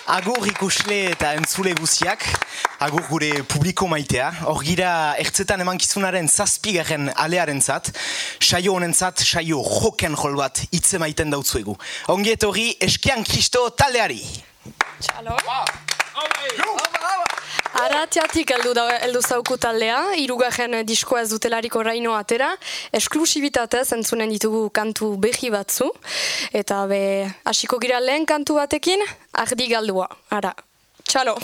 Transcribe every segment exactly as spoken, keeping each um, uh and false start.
Agur ikusle eta entzule guziak, agur gure publiko maitea. Hor gira ertzetan emankizunaren zazpigarren alearen zat, saio honentzat, saio joken jol bat hitze maiten dautzuegu. Ongiet hori eskean Kristo taldeari. Txalo. Aratiatik heldu, da, heldu zauku taldea, hirugarren diskoa ez dutelarik oraino atera, esklusibitatez entzunen ditugu kantu behi batzu, eta be, hasiko gira lehen kantu batekin, ardi galdua, ara, txalo!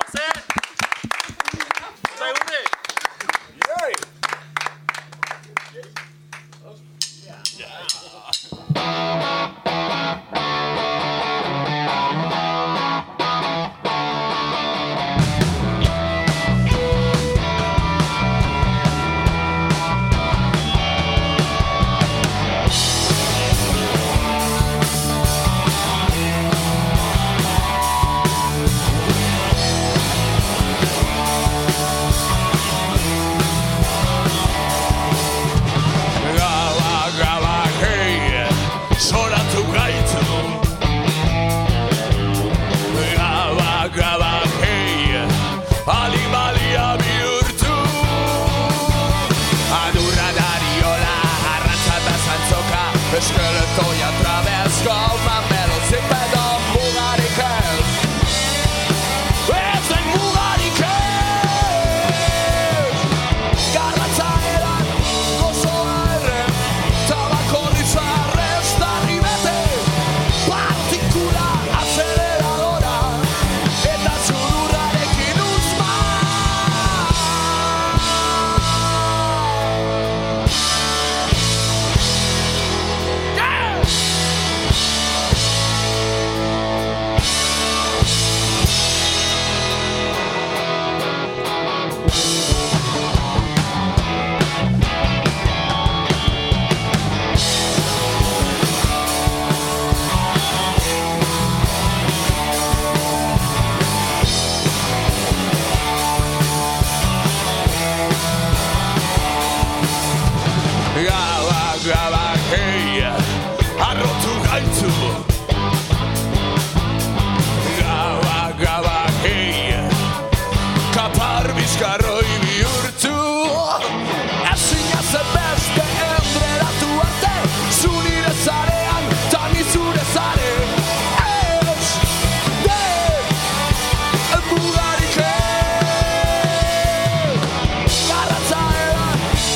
Skeleton jag travescar man mellan sig med dem mugarikes Es en mugarikes Garratzailan gozo erre Tabaco rizarre esta ribete Partikula aceleradora Eta zururrarekin uzma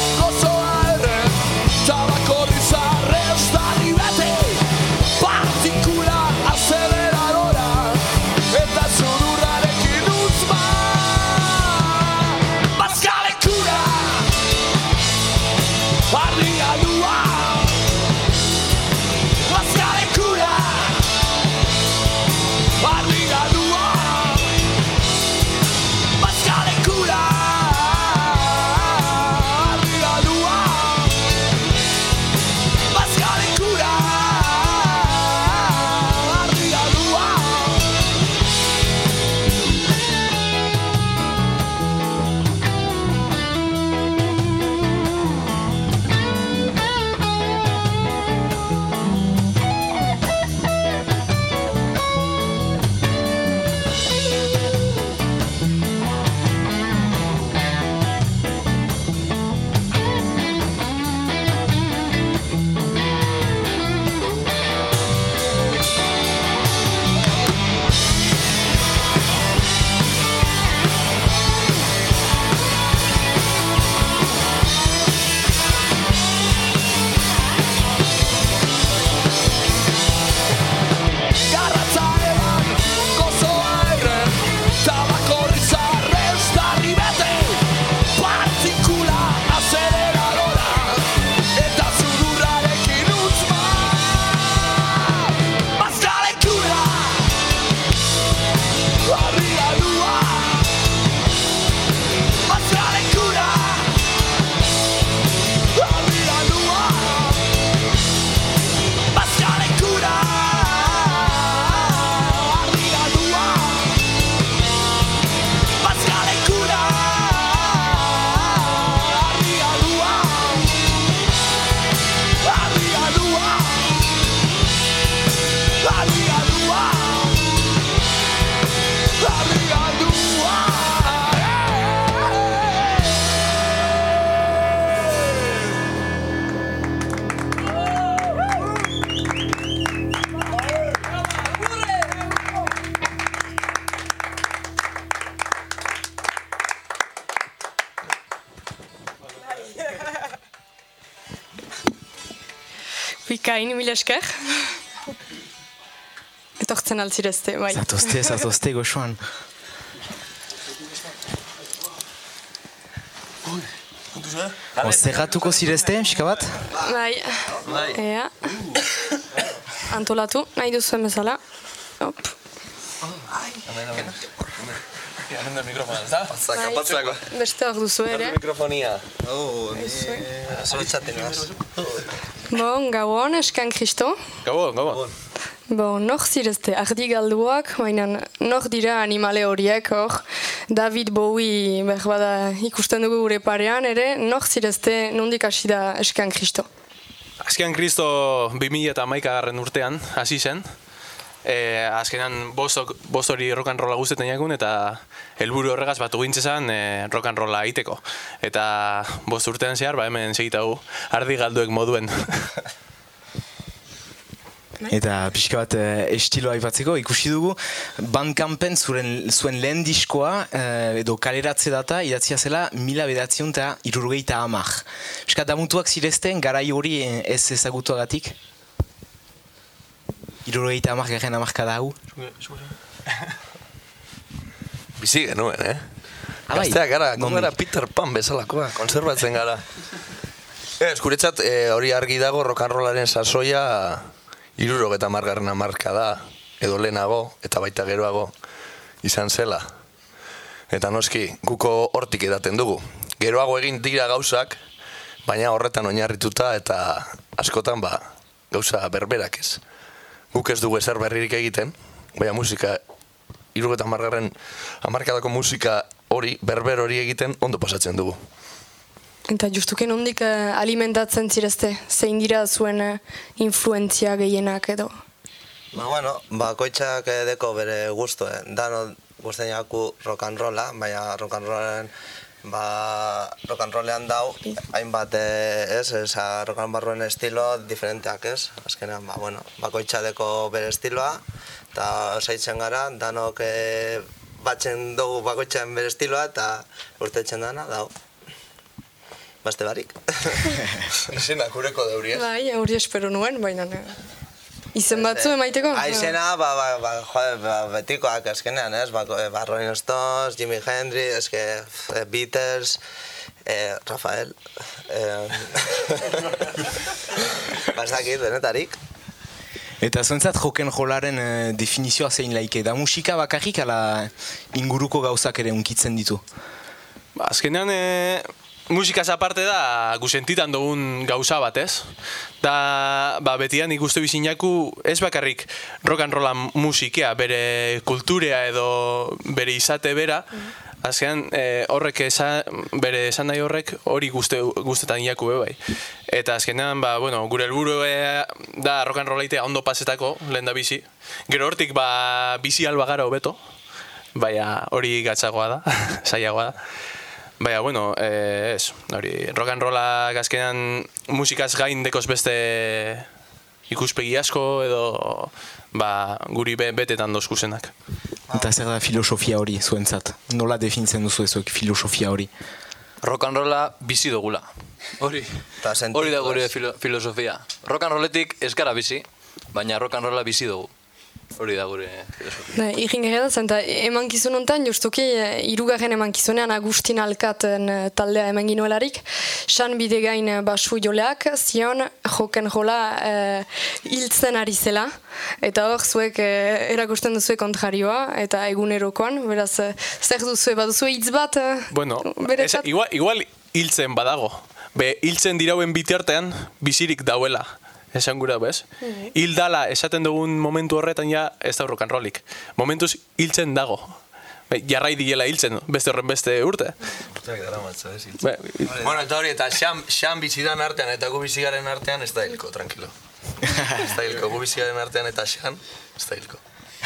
Party Bikain, mil esker. Etortzen altzirezte, bai. Zatozte, zatozte, goxoan. Zerratuko zirezte, pixka bat? Bai, ea. Antolatu, nahi duzuen bezala. Hop. Hemen da mikrofona, ez da? Bai, beste hor duzu ere. Mikrofonia. Oh, ni zoritzaten naz. Bon, gauon, eskan Kristo. Gabon, gabon. Bon, nor zirezte, ardi galduak, baina nor dira animale horiek, hor. David Bowie, behar bada ikusten dugu gure parean, ere, nor zirezte, nondik hasi da eskan Kristo? Azkenan Kristo bi mila hamaikagarren urtean hasi zen. E, azkenan bost, bost hori rock and rolla guztetan jakun eta helburu horregaz batu gintzezan e, rock and rolla egiteko. Eta bost urtean zehar, ba hemen segitagu ardi galduek moduen. Eta pixka bat eh, estiloa aipatzeko, ikusi dugu Bandcampen zuren, zuen lehen diskoa eh, edo kaleratze data idatzia zela mila bederatziehun eta hirurogeita hamar. Pixka damutuak zirezten garai hori ez ezagutuagatik? Hirurogeita hamar garen hamarkada hau? Bizi genuen, eh? Abai, Gazteak gara, nondik? gara Peter Pan bezalakoa, konserbatzen gara. Ez, guretzat eh, hori argi dago rock and rollaren sasoia hirurogeita hamargarren hamarkada edo lehenago eta baita geroago izan zela. Eta noski, guko hortik edaten dugu. Geroago egin dira gauzak, baina horretan oinarrituta eta askotan ba, gauza berberak ez. Guk ez dugu ezer berririk egiten, baina musika, hirurogeita hamargarren hamarkadako musika hori, berber hori egiten ondo pasatzen dugu. Eta justuken nondik uh, alimentatzen zirezte, zein dira zuen uh, influentzia gehienak edo? Ba, bueno, bakoitzak deko bere gusto, eh? Dano guztien jaku rock and rolla, baina rock and rollen, ba, rock and rollean dau, hainbat, eh, ez, esa rock and barruen estilo diferenteak, ez? Azkenean, ba, bueno, bakoitza deko bere estiloa, eta saitzen gara, danok eh, batzen dugu bakoitzan bere estiloa, eta urtetzen dana, dau. Baste barik. Izena, kureko deuri ez? Bai, hori espero nuen, baina izen batzu emaiteko? Aizena, ba, ba, ba, joder, ba, betikoak eskenean, ez? Ba, ba, Rolling Stones, Jimi Hendrix, eske, eh, Beatles, eh, Rafael, eh, bastakit, denetarik. Eta zuentzat joken jolaren eh, definizioa zein laike, da musika bakarrik ala inguruko gauzak ere unkitzen ditu? Ba, azkenean e, musikaz aparte da gusentitan dugun gauza bat, ez? Da, ba, betian ikuste bizinaku ez bakarrik rock and rolla musikea, bere kulturea edo bere izate bera, azkenean e, horrek esa, bere esan nahi horrek hori guzte, guztetan iaku bai. Eta azkenean, ba, bueno, gure helburu e, da rock and rolla itea ondo pasetako, lehen da bizi. Gero hortik ba, bizi alba gara hobeto, baina hori gatzagoa da, zailagoa da. Baina, bueno, eh, ez, hori, rock and rolla azkenean musikaz gain dekoz beste ikuspegi asko edo ba, guri be, betetan dozkuzenak. Eta zer da filosofia hori zuentzat? Nola definitzen duzu ezuek filosofia hori? Rock and rolla bizi dugula. Hori, hori da gure filo, filosofia. Rock and rolletik ez gara bizi, baina rock and rolla bizi dugu. Hori da gure filosofia. Ba, Irin gara zen, eta emankizun honetan, justuki, hirugarren emankizunean Agustin Alkaten taldea eman ginoelarik, san bidegain basu joleak, zion joken jola eh, hiltzen ari zela, eta hor zuek eh, erakusten duzue kontrarioa, eta egunerokoan, beraz, eh, zer duzue, baduzue hitz bat, eh, Bueno, beretzat? ez, igual, igual hiltzen badago. Be, hiltzen dirauen bitartean bizirik dauela. Esan gura, bez? Hil dala esaten dugun momentu horretan ja ez da rock and rollik. Momentuz hiltzen dago. Be, jarrai diela hiltzen, beste horren beste urte. Urteak dara matza, ez? Be, Bueno, eta hori, eta xan, xan bizidan artean eta gu bizigaren artean ez da hilko, tranquilo. Ez da hilko, gu bizigaren artean eta xan, ez da hilko.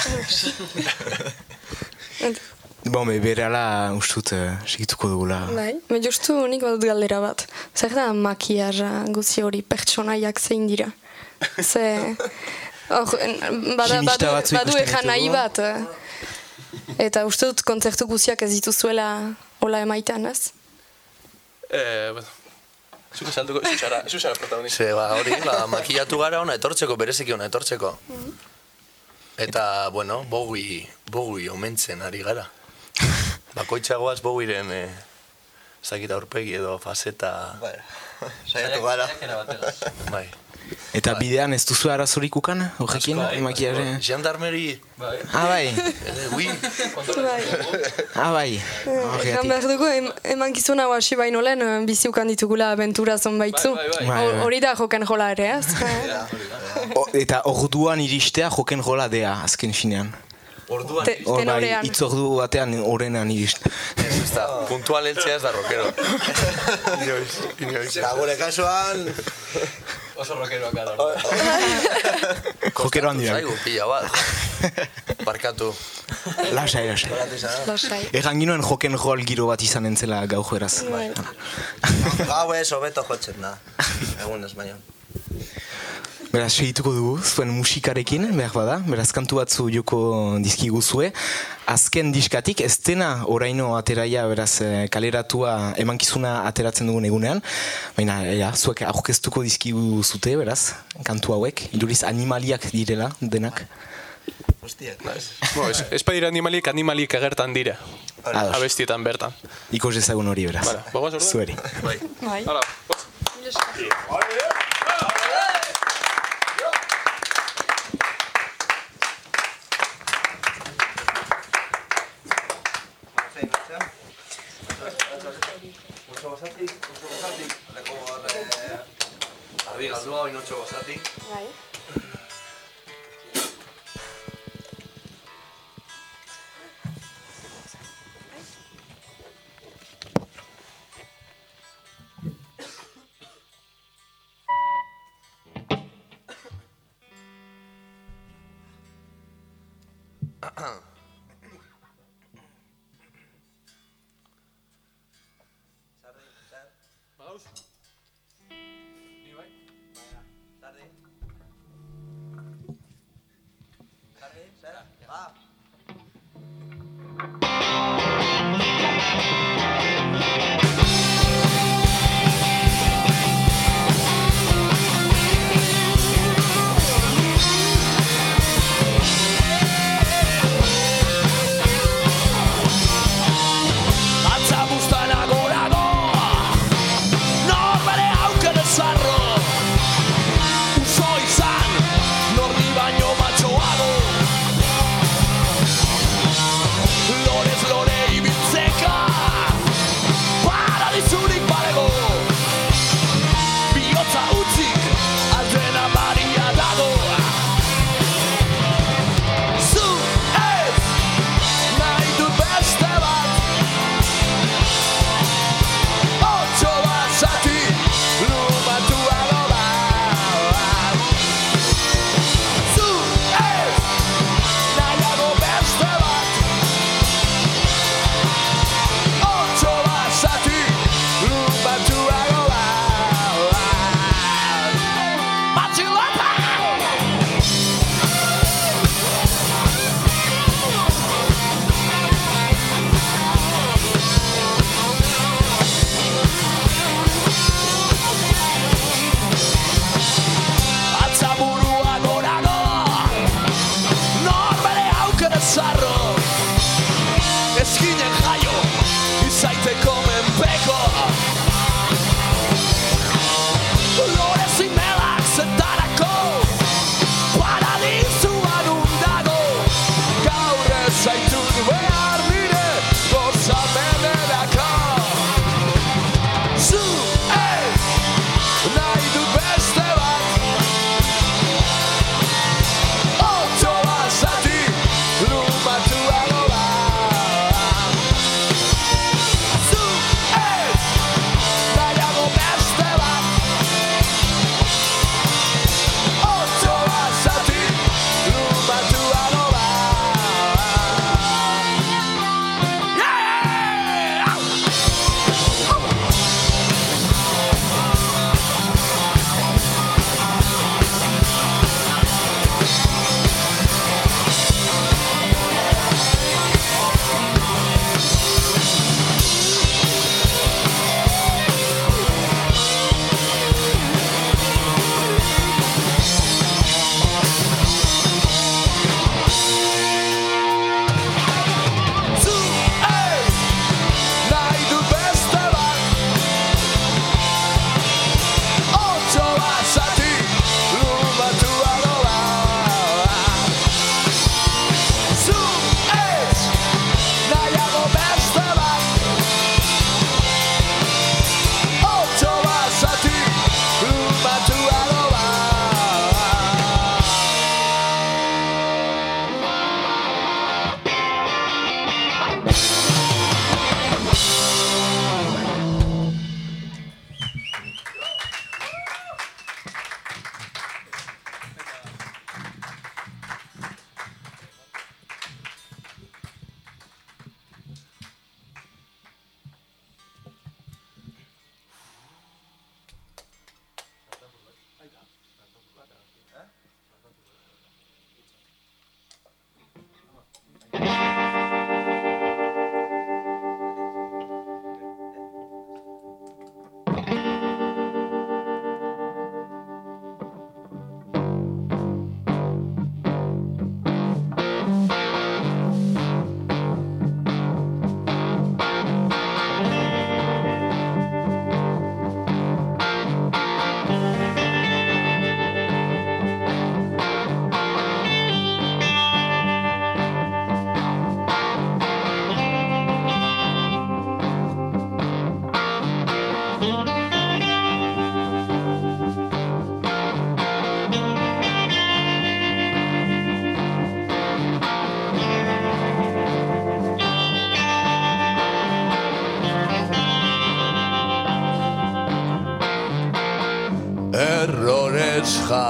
Bon, be, berala ustut uh, segituko dugula. Bai, me justu nik badut galdera bat. Zer da makiaja guzi hori pertsonaiak zein dira? Ze... Hor, bada, Kimista badu, batzuk badu ikusten ejan nahi ditugu. bat. eh. Eta uste dut kontzertu guziak ez dituzuela hola emaitan, ez? eh, bueno. Zuko salduko, zuzara, zuzara protagonista. Ze, ba, hori, ba, makillatu gara ona etortzeko, bereziki ona etortzeko. Eta, bueno, Bowie, Bowie omentzen ari gara. Bakoitzagoaz Bowieren, eh, zakita aurpegi edo faceta... Saiatu gara. Bai. Eta bidean ez duzu arazorik ukan, horrekin, makiare? Gendarmeri... Ah, bai. Ui. Ah, bai. Egan behar dugu, emankizun hau hasi baino lehen biziukan ditugula abentura zonbaitzu. Hori da joken jola ere, ez? Eta orduan iristea joken jola dea, azken finean. Orduan tenorean. Itz ordu batean horrenan irist. Ez da, puntual eltzea ez da rockero. Inoiz, inoiz. Eta gure kasuan... Oso rockeroak gara. Jokeroan dira. Zaigu, pila bat. Barkatu. Lasai, lasai. Lasai. Egan ginoen joken jol giro bat izan entzela gau joeraz. Gau ez, hobeto jotzen da. Egun ez baino. Beraz, segituko dugu, zuen musikarekin, behar bada. Beraz, kantu batzu joko dizkiguzue. Azken diskatik, ez dena oraino ateraia, beraz, kaleratua emankizuna ateratzen dugun egunean. Baina, ja, zuek aurkeztuko dizkigu zute, beraz, kantu hauek. Iduriz, animaliak direla, denak. Hostiak. Bo, ez, ez badira animaliek, animaliek agertan dira. Ados. Abestietan bertan. Ikos ezagun hori, beraz. Bara, bagoaz orduan? Zueri. Bai. Bai. Hala, Ardi galdua, oinotxo gozatik. Bai. Atza buztana gorago, no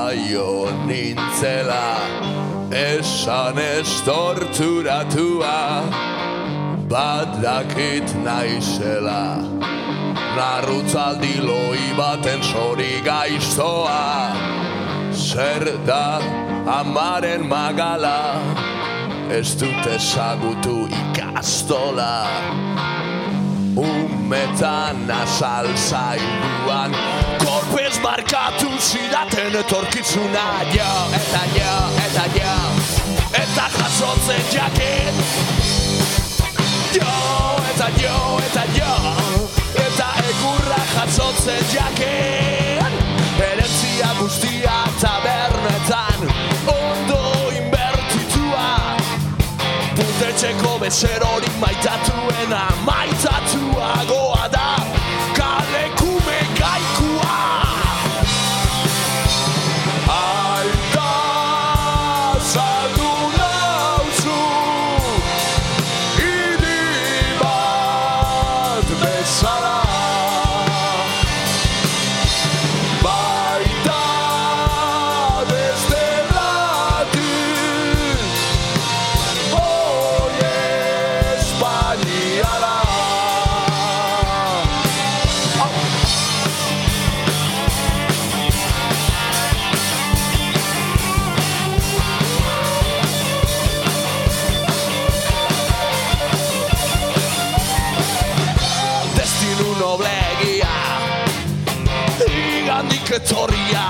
jaio nintzela, esan ez torturatua, badakit naizela. Narrutzaldi loi baten zori gaiztoa, zer da amaren magala, ez dut ezagutu ikastola. Umetan azal zailuan, kolpez markatu zidaten etorkizuna. Jo, eta jo, eta jo, eta jasotzen jakin. Jo, eta jo, eta jo, eta egurra jasotzen jakin. Herentzia guztia tabernetan, ondo inbertitua. Puntetxeko bezerorik maitatuena, maitatuagoa da, kalekume gaikua. Aita saldu nauzu, hiri bat bezala. Baita beste latin, hoi espainiara. Destinu noblegia, igandik etorria,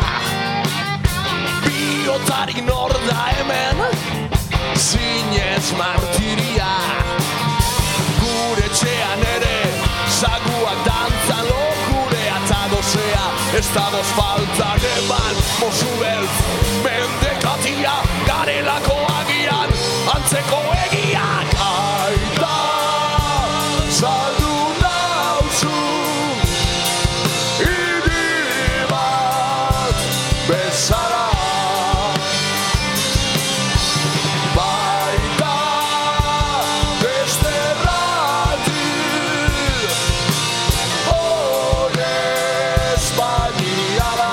biotarik nor da hemen, zinez martiria. Gure txean ere, zaguak dantzan lokurea eta gozea, ez dagoz faltan eman, mozu beltz, mendekatia, garelako agian, antzeko egiak. Aita, saldu nauzu, hiri bat bezala. Baita beste latin, hoi espainiara.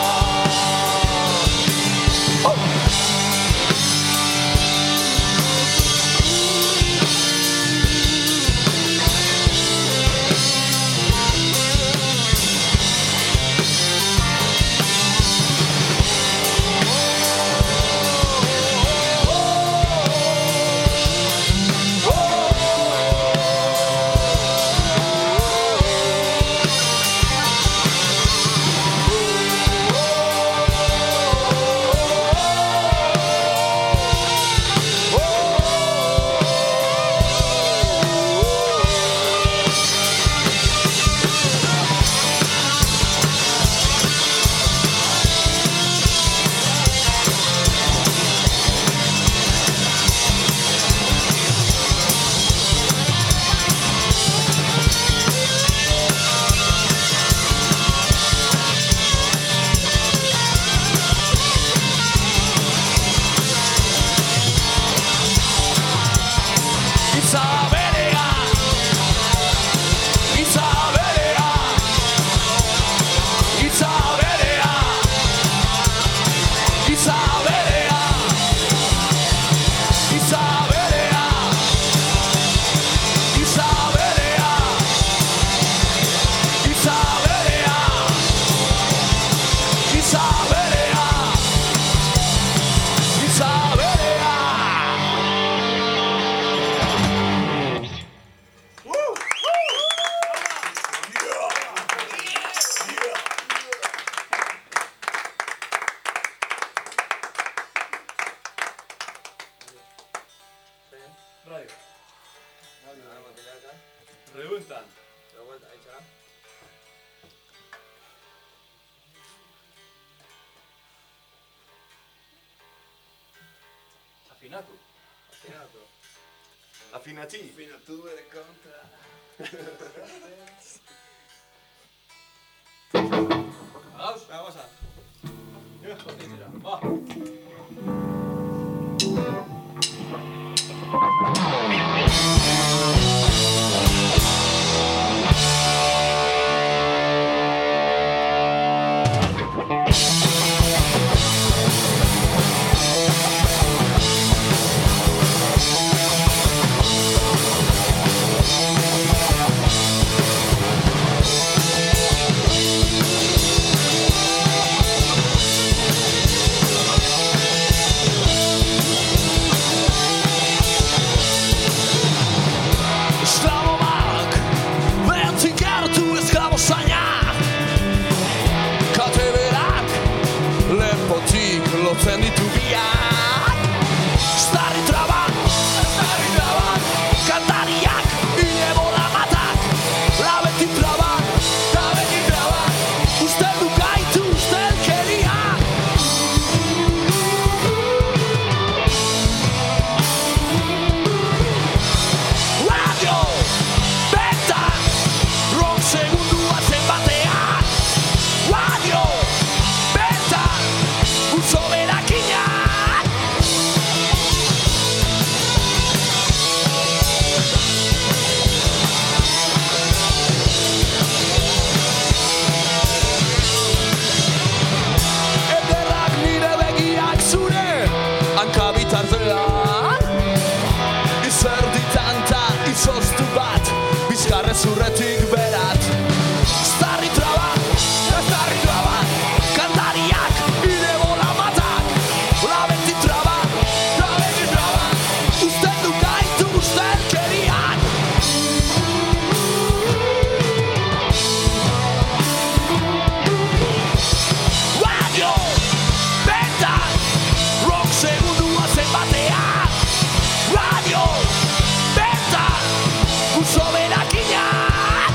Preguntan. Afinato. Afinato. Affinati. Affinatura del contra. Vamos, vamos a. Va. sortzen ditu biak. Starri trabak, starri trabak, kantariak, ine bola matak. Labeti trabak, labeti trabak, ustel du gaitu, ustelkeriak. Radio, betan, rock segundua zenbatean. Radio, betan, uso berakinak. Ederrak nire begiak zure hanka bitartean. Izerditan ta izoztu bat bizkarrezurretik berat. Starri trabak, starri trabak, kantariak, ine bola matak. Labeti trabak, labeti trabak, ustel du gaitu ustelkeriak. Radio, betan, rock segundua zenbatean. Radio, betan, uso berakinak.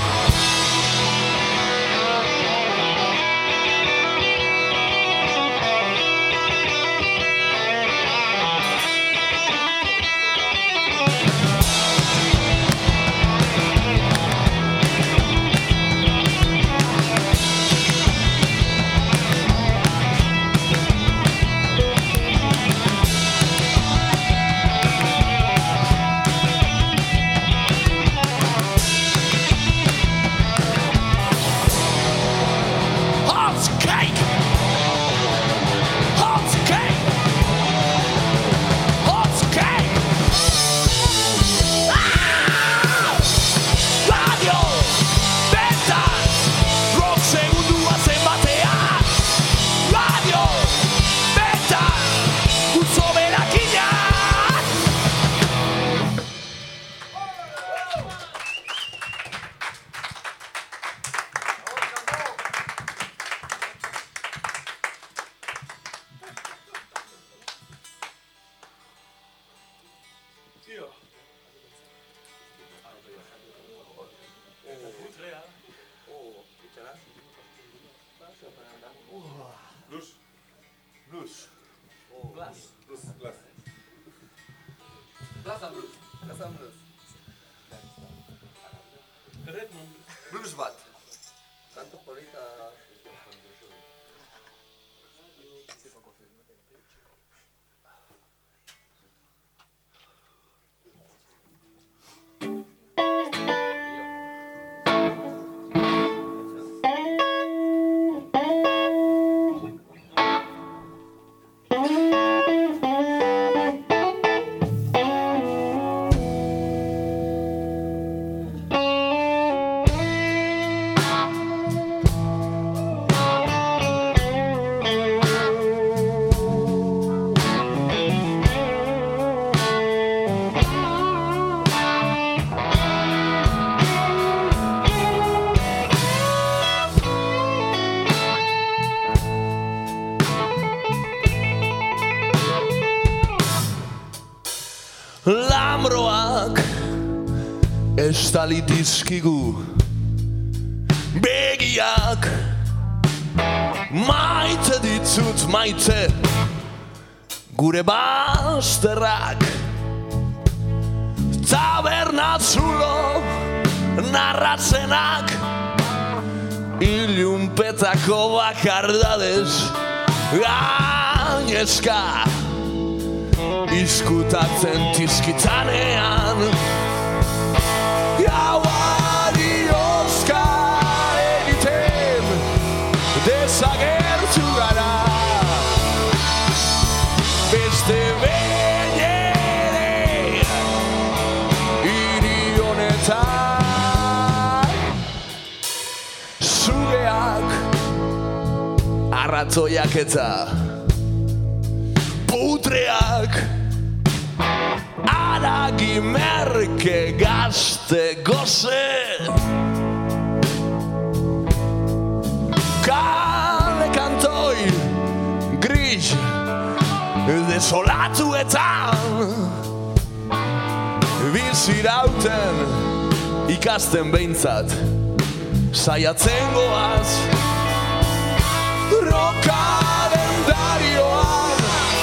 Hot cake! Hot cake! Hot cake! Ah! Radio! Betan! Rock segundua zenbatean. Radio! Betan! Uso berakinak. Blues bat. Kantu polita. Lambroak estali dizkigu begiak. Maite ditzut maite gure bazterrak. Tabernatzulo narratzenak ilunpetako bakardadez gainezka izkutatzen tizkitanean. Gauari oska egiten desagertu gara. Beste behin ere hiri honetan zugeak arratoiak eta putreak aragi merke gazte goze. Kale kantoi gris desolatuetan bizirauten ikasten behintzat saiatzen goaz rokaren darioan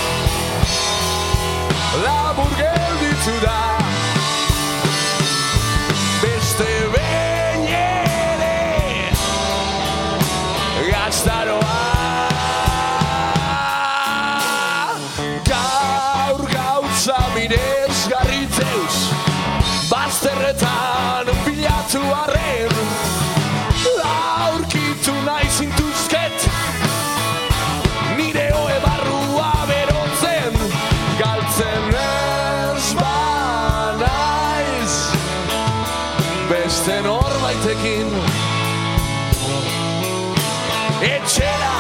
labur gelditu da beste behin ere gaztaroa gaur gautza miresgarritzeuz bazterretan bilatu arren aurkitu nahi zintuzket nire oe barrua berotzen galtzen ez banaiz beste norbaitekin etxera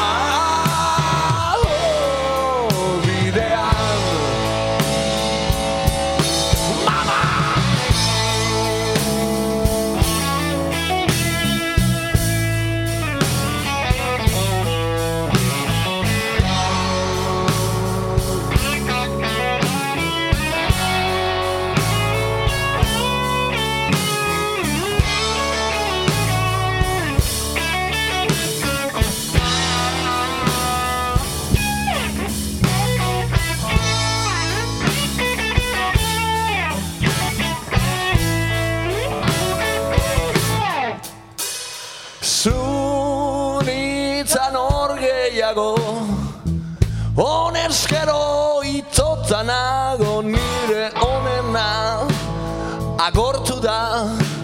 honezkero itotanago nire onena agortu da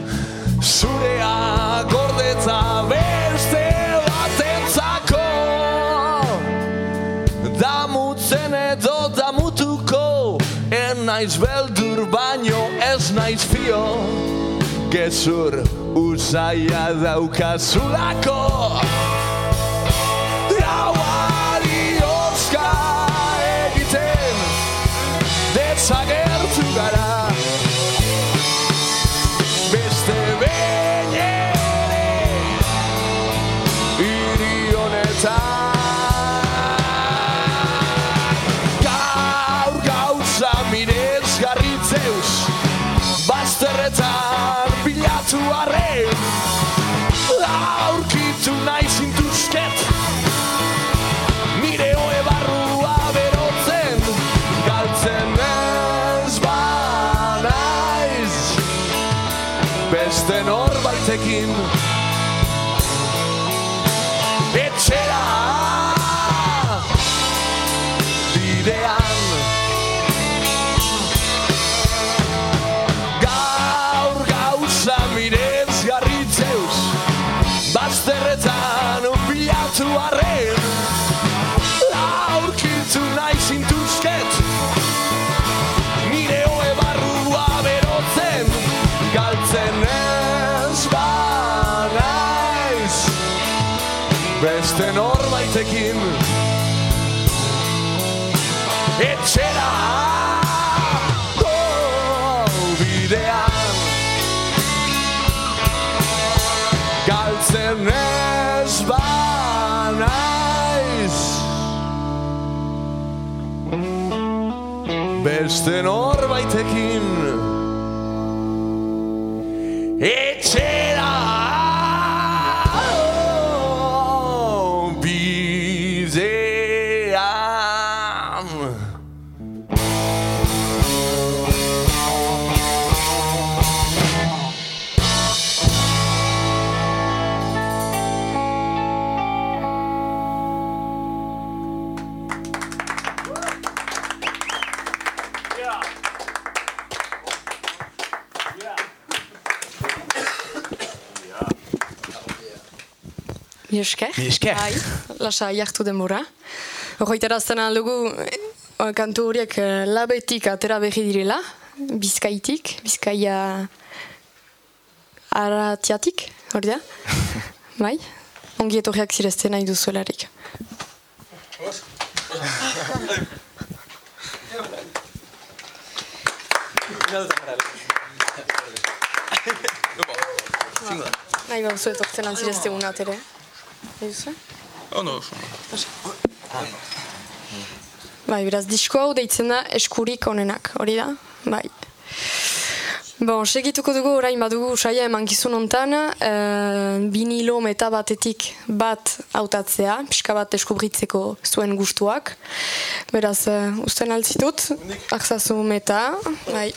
zurea gordetza beste batentzako damutzen edo damutuko en naiz beldur baino ez naiz fio gezur usaia daukazulako desagertu gara beste behin ere hiri honetan gaur gauza miresgarritzeuz bazterretan bilatu arren aurkitu nahi zintuzket nire oe barrua berotzen galtzen beste norbaitekin etxera bidean gaur gauza miresgarritzeuz bazterretan bilatu arren aurkitu nahi zintuzket nire oe barrua berotzen galtzen ez banaiz beste norbaitekin etxera oh, bidean galtzen ez banaiz beste norbaitekin etxera oh, bidean Mi esker. Mi esker. Bai, lasa jartu denbora. Horretarazten aldugu, kantu horiek labetik atera berri direla, Bizkaitik, Bizkaia aratiatik, hori da? Bai, ongi etorriak zirezten nahi duzuelarik. Nahi bauzu etortzen antzirezte una atere. Nahi duzu? Oh, no. Bai, beraz, disko hau deitzen da eskurik onenak, hori da? Bai. Bon, segituko dugu orain badugu saia emankizun hontan, e, binilo meta batetik bat hautatzea, pixka bat deskubritzeko zuen gustuak. Beraz, e, usten altzitut, akzazu meta, bai.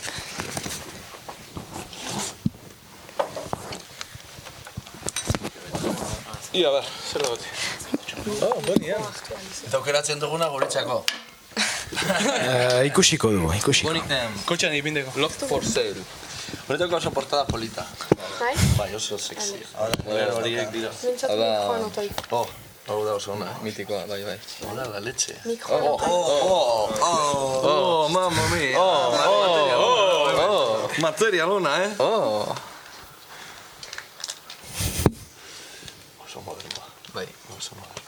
Ia, ber, zer da bati? Oh, boni, ja. Eta aukeratzen duguna guretzako. Uh, ikusiko dugu, ikusiko. Kotxean ipindeko. Love for sale. Honetako oso portada polita. Bai? Bai, oso sexy. Horiek dira. Mintzatu mikroan otoi. Oh, hau da oso ona. Mitikoa, bai, bai. Hola, la leche. Mikroan Oh, oh, oh, oh, mamma mia. Oh, oh, oh. Material ona, eh? Oh! Oso modernoa. Bai. Oso modernoa.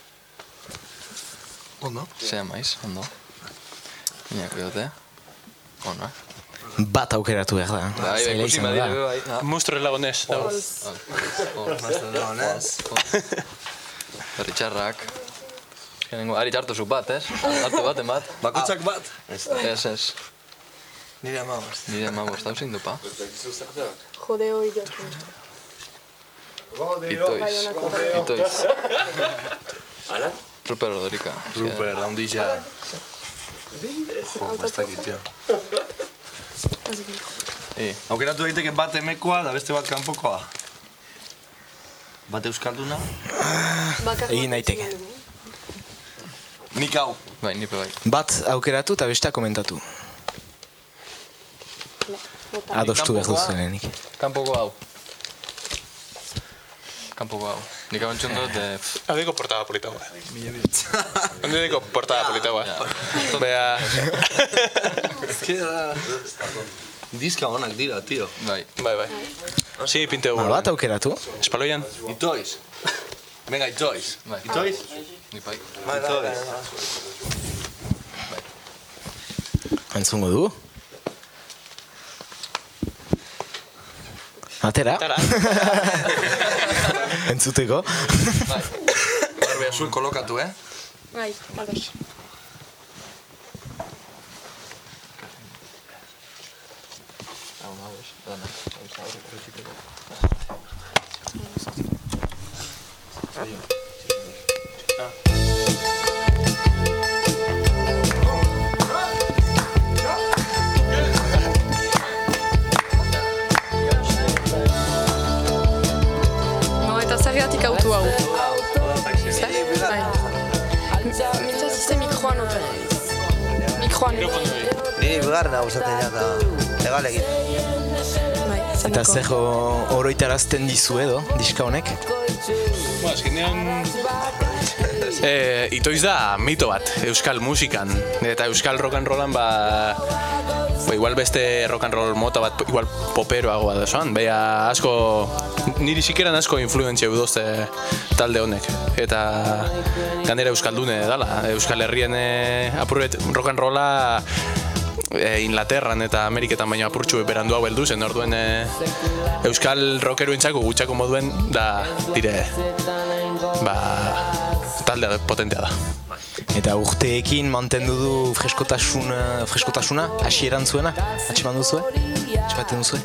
Ondo? Zea maiz, ondo. Ina, kuidote. Ona. Bat aukeratu behar da. Bai, bai, Zaila ikusi izango badire, da. bai. Mustre lagonez, dago. Mazten dagoenez. Berritxarrak. Azkenengo, ari txartu zuk bat, ez? Hartu baten bat. Bakotxak bat? Ez, ez. Nire amabos. Nire mamuz, da uzin dupa. Jodeo idiotu. Itoiz. Itoiz. Ruper Rodorika. Ruper, handilla. Jo, bastakit, tio. I, Aukeratu daiteke bat emekoa da beste bat kanpokoa. Bat euskalduna? Egin daiteke. Nik hau. bai, nipe bai. Bat aukeratu eta bestea komentatu. Adostu behar duzu lehenik. Kanpoko hau. Kanpoko hau. Nik hau entzun dut, eh, pff, Handiko portada polita guai. Handiko portada polita guai. Bea... Diska honak dira, tio. bai. Bai, bai. Si, pinte Ba, dugu. bat aukeratu. Espaloian. Itoiz. Venga, Itoiz. Bai. Itoiz? Nipai. Itoiz. Entzungo dugu. Atera. Tara. Entzuteko. Bai. Barbea zuek kolokatu, eh? Bai, bados. Hau, hau, ez. Dana. No, eta zergatik autu hau. Zer? Bai. Mintzazizte mikroan ote. Mikroan. Niri bigarren hau zaten ja eta egal egin. Bai, Eta zaneko. zer oroitarazten dizu edo, diska honek? Ba, azkenean... E, itoiz da mito bat, euskal musikan. Eta euskal rock and rollan ba... Ba, igual beste rock and roll mota bat, igual poperoagoa da zoan. Baina asko, niri sikeran asko influentzia udozte talde honek. Eta ganera euskaldune dala. Euskal Herrien e, apurret rock and rolla e, Inglaterran eta Ameriketan baina apurtxu berandu hau heldu zen. Orduen e, euskal rockeroentzako gutxako moduen da dire ba, talde potentea da. Eta urteekin mantendu du freskotasun, freskotasuna, hasieran zuena? Atxeman duzue? Atxematen duzue?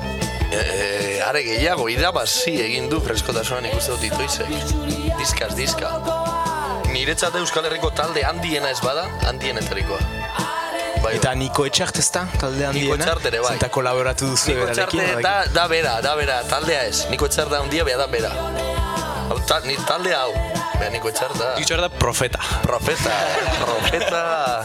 E, are gehiago, irabazi egin du freskotasunan ikuste dut Itoizek. Diskaz, diska. Niretzat Euskal Herriko talde handiena ez bada, handienetarikoa. Bai, Eta Niko Etxart ez da, talde handiena? Etxart ere, bai. Eta kolaboratu duzu Niko berarekin? Etxarte da, da bera, da bera, taldea ez. Niko Etxarte da handia, bea da bera. Hau, ta, ni, talde hau. Bea, Niko Etxarte da. Itxar da profeta. Profeta, profeta...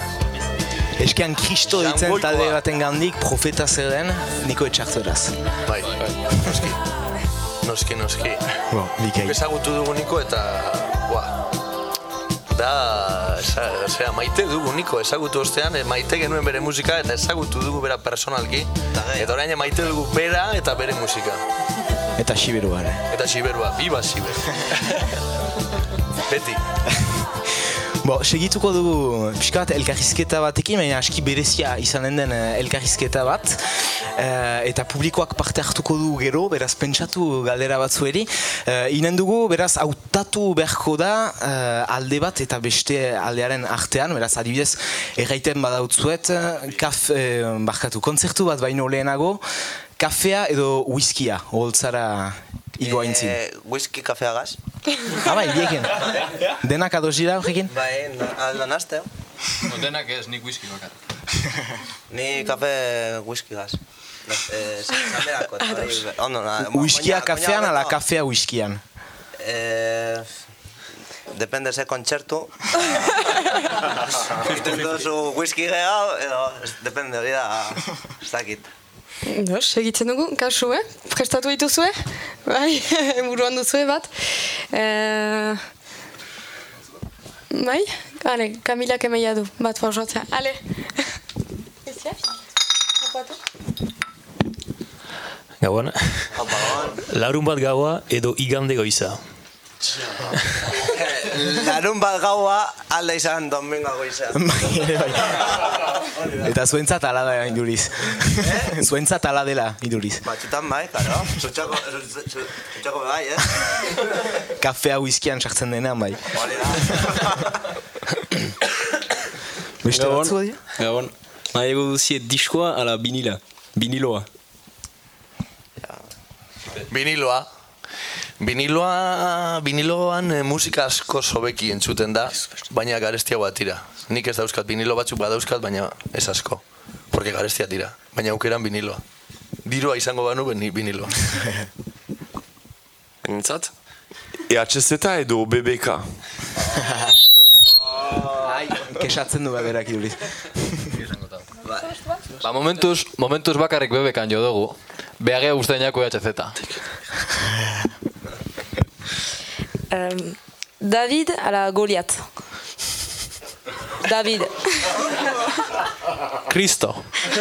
Eskean Kristo ditzen Jangoikoa. talde baten gandik, profeta zer den, Niko Etxart beraz. Bai, noski. Noski, noski. Bo, bikain. Ezagutu dugu Niko eta... Buah. Da... Eza, eza, maite dugu Niko, ezagutu ostean, e, maite genuen bere musika eta ezagutu dugu bera personalki. Eta orain maite dugu bera eta bere musika. Eta Xiberu gara. Eta Xiberua, biba Xiber. Beti. Bo, segituko dugu pixka bat elkarrizketa batekin, baina aski berezia izanen den eh, elkarrizketa bat. Eh, eta publikoak parte hartuko du gero, beraz pentsatu galdera batzueri. Eh, inen dugu, beraz, hautatu beharko da eh, alde bat eta beste aldearen artean, beraz, adibidez, erraiten badautzuet, kaf, eh, barkatu, kontzertu bat baino lehenago, kafea edo whiskia, holtzara igo haintzin. Eh, whisky, kafea gaz. Ah, bai, diekin. Denak ados dira horrekin? Bai, aldo nazte. No, denak ez, nik whisky bakar. Ni kafe, whisky gaz. Eh, Zanderako. Ondo, na... Whiskia kafean ala kafea whiskian? Eh... Depende ze kontzertu. Iten duzu whisky gehiago, edo... Depende, hori da... Ez dakit. Dos, segitzen dugu, kasu, eh? Prestatu dituzue? Bai, buruan duzue bat. Eh... Bai? Ale, Kamilak emeia du, bat pausatzea. Ale! Ezia? Apatu? Gauan, larun bat gaua edo igande goiza. Larun bat gaua alde izan domingo goiza. Eta zuentzat ala da iduriz. Zuentzat ala dela iduriz. Batxutan bai, karo. Zutxako bai, eh? Kafea whiskian sartzen denean bai. Hori da. Beste batzu dira? Gauan, nahi ego duzie diskoa ala vinila. Viniloa. Viniloa. Viniloa, viniloan eh, musika asko sobeki entzuten da, baina garestia bat tira. Nik ez dauzkat vinilo batzuk badauzkat, baina ez asko. Porque garestia tira, baina aukeran viniloa. Dirua izango banu beni viniloa. Entzat? E H Z edo B B K? Ai, kesatzen du berak iduriz. Ba, momentuz, momentuz bakarrik bebekan jo dugu. Beagea guztainako E H Z. Um, David ala Goliath. David. Kristo.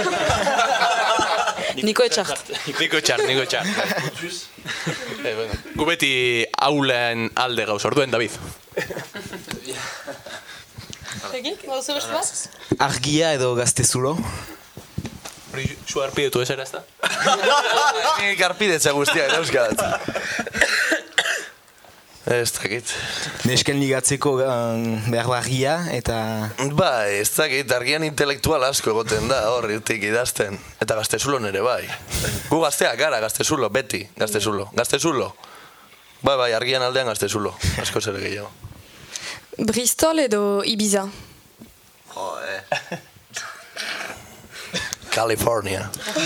Niko Etxart. Niko Etxart, Niko Etxart. Eh, bueno. Gu beti aulen alde gauz, orduen David. Egin, gauzu beste bat? Argia edo gaztezulo? Hori, zu arpidetu ez era ez da? Nik arpidetza guztia, erauzkat. Ez dakit. Nesken ligatzeko um, behar argia eta... Ba, ez dakit, argian intelektual asko egoten da, hor, irtik idazten. Eta gaztezulo nere bai. Gu gazteak gara, gaztezulo, beti, gaztezulo. Gaztezulo. Bai, bai, argian aldean gaztezulo. Asko zer gehiago. Bristol edo Ibiza? Jo, eh. California.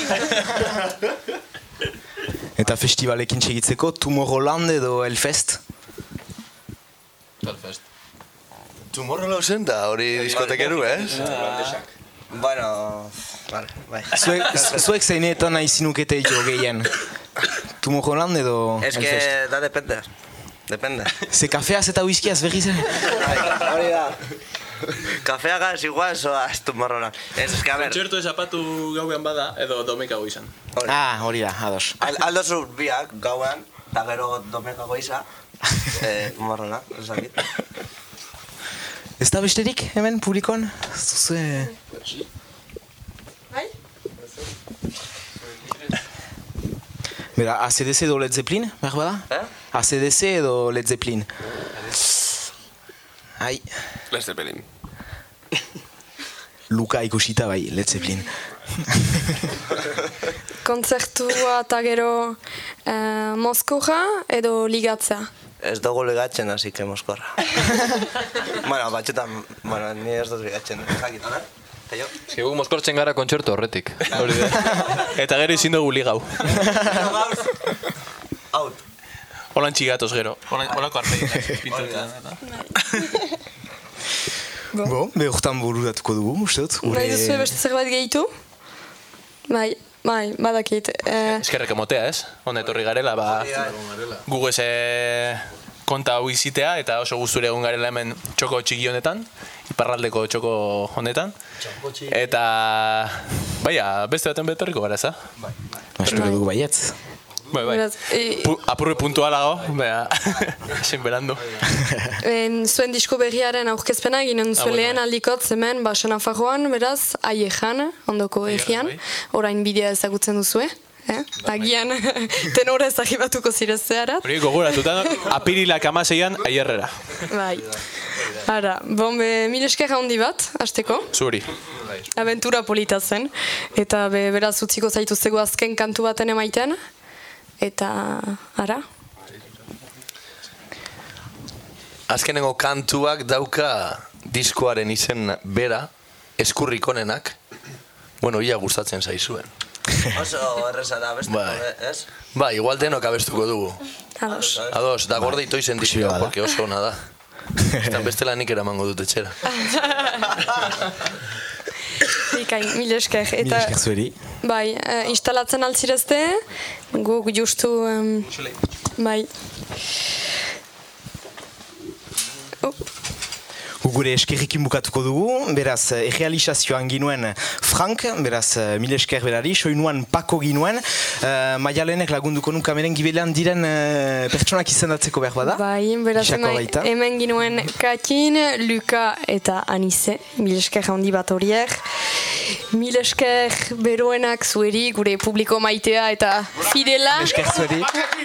Eta festivalekin segitzeko, Tomorrowland edo Hellfest? Hellfest. Tomorrowland zen da, hori diskotekeru, eh? Bueno, vale, bai. Zuek, zuek zeinetan nahi zinukete jo gehien? Tomorrowland edo Es que Hellfest? da depende. Depende. Ze kafeaz eta whiskiaz berriz ere? Hori da. Kafea gaz igual soaz Tomorrowland. Ez, es que a ver. Kontzertu zapatu gauean bada, edo domekago izan. Ah, hori da, ados. Al, aldo zu biak gauan, eta gero domekako iza. Eh, Tomorrowland, ez dakit. Ez da besterik hemen publikoan? Ez duzu... Bai? Bera, A C D C edo Led Zeppelin, behar bada? Eh? A C D C edo Led Zeppelin? Ai, Led Zeppelin. Luka ikusita bai, Led Zeppelin. Kontzertua eta gero eh, Moskorra edo ligatzea? Ez dugu ligatzen, así que Moskorra. Bueno, batxetan, bueno, ni ez dut ligatzen. Ez dakit, hola? Eta jo? Ez guk moskortzen gara kontzertu horretik. Hori da. Eta gero izin dugu ligau. Out. Holan txigatoz gero. Holako arpeinak pintoretan. Bo, behortan bururatuko dugu, uste dut. Nahi duzu beste zerbait gehitu? Bai, bai, badakit. Eh, Eskerrek emotea, ez? Hona etorri garela, ba... Gugu eze konta hau izitea, eta oso gusture egun garela hemen txoko txiki honetan, iparraldeko txoko honetan. Eta... Baina, beste baten betorriko gara, ez da? Espero dugu baietz. Bai, bai. Beraz, e, Pu, apurre puntualago, beha, esin berando. en, zuen disko berriaren aurkezpena ginen Ah, zuen bueno, lehen aldikot zemen, baso Nafarroan, beraz, Aiejan, ondoko egian, bai. orain bidea ezagutzen duzue. Eh? Agian, tenore ezagibatuko zirez zeharat. Hori gogoratuta, apirilak amaseian aierrera. Bai. Ara, bombe, mil esker handi bat, hasteko. Zuri. Aventura polita zen. Eta be, beraz utziko zaituztego azken kantu baten emaiten. Eta, ara. Azkenengo kantuak dauka diskoaren izen bera, eskurrik onenak. Bueno, ia gustatzen zaizuen. Oso errezara abesteko, ez? Ba, igual denok abestuko dugu. Ados. Ados, da gorde ito izen dizio, porque oso ona da. Estan bestela nik eramango dut etxera. Ikain, mil esker. Mil Eta, esker zueri. bai, eh, instalatzen altzirezte, guk justu, em, bai. Gure eskerrikin bukatuko dugu, beraz, errealizazioan ginuen Frank, beraz, mil esker berari, soinuan Pako ginuen, uh, Maialenek lagunduko nun kameren gibelan diren uh, pertsonak izendatzeko behar bada. Bai, beraz, Isako hemen, baita. hemen ginuen Katin, Luka eta Anise, mil esker handi bat horiek. Mil esker beroenak zueri, gure publiko maitea eta fidela. Mil esker zueri.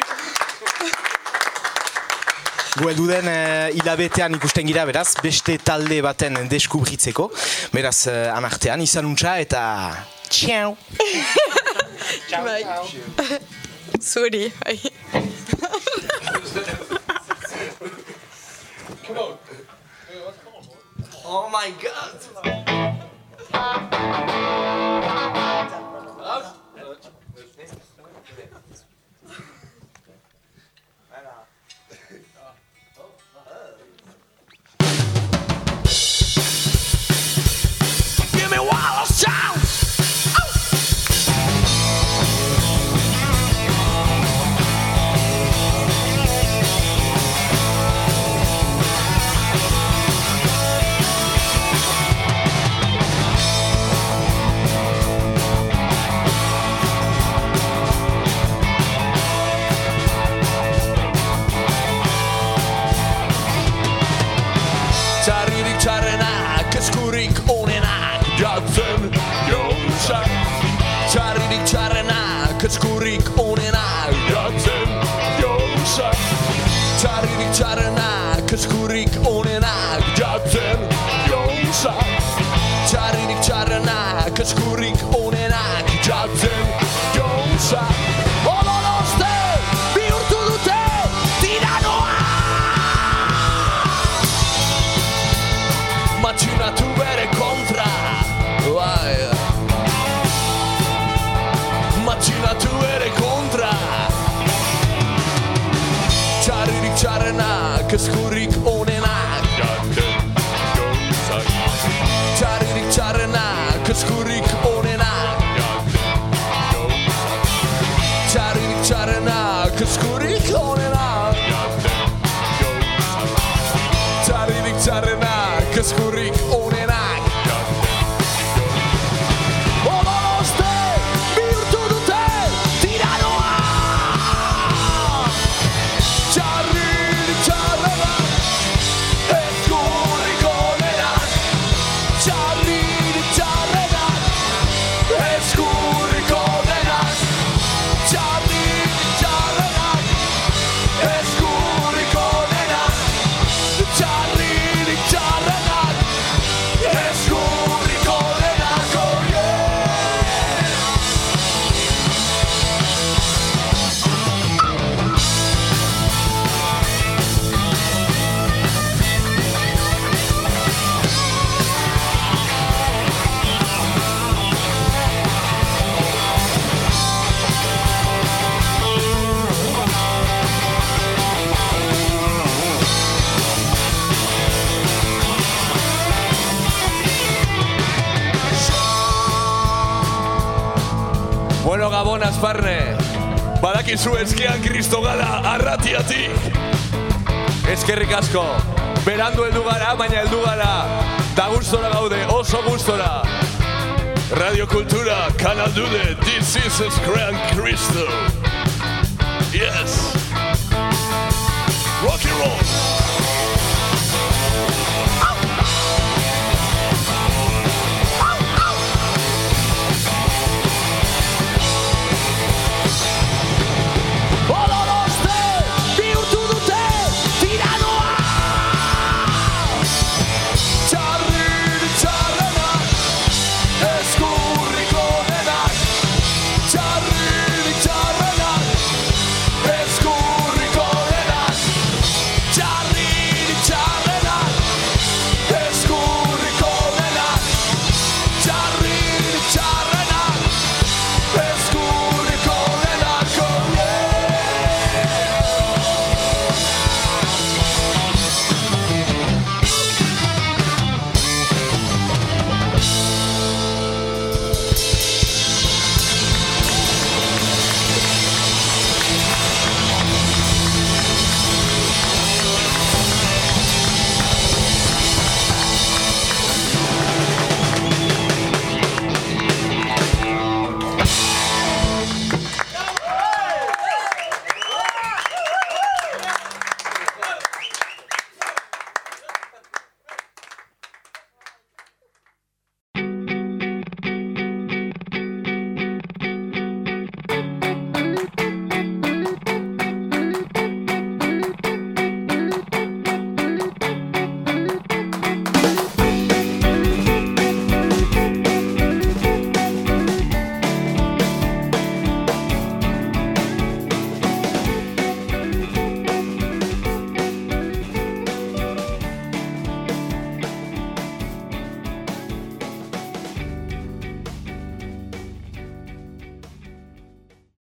Gu elduden uh, hilabetean ikusten gira, beraz, beste talde baten deskubritzeko. Beraz, uh, anartean, izan untxa eta txiau! Bai. Zuri, bai. Oh my god! Give me wild sound. Txarririk txarrenak, eskurrik onenak jatzen jauza. Txarririk txarrenak, eskurrik onenak jatzen jauza. Txarririk txarrenak, eskurrik onenak jatzen jauza. Txarririk txarrenak, eskurrik onenak jatzen jauza. Odolozte, bihurtu dute, tiranoa! Matxinatu bere kontra, bai. Matxinatu bere kontra. Txarririk txarrenak, eskurrik onenak jaten gauzak. Txarririk txarrenak, eskurrik onenak jaten gauzak. Txarririk txarrenak, eskurrik onenak jaten gauzak. Txarririk txarrenak, eskurrik onenak odolozte, bihurtu dute tiranoa. Txarririk txarrenak, eskurrik onenak. Txarririk txarrenak, eskurrik onenak. Txarririk txarrenak, eskurrik onenak. Txarririk txarrenak, eskurrik onenak, oh yeah! Bueno, Gabon Azparne, badakizu eskian kristo gala arratiatik. Eskerrik asko, berandu heldu gara, baina heldu gara. Da gustora gaude, oso gustora. Radio Kultura, Kanal Dude, this is Eskean Kristo. Yes. Rock and roll.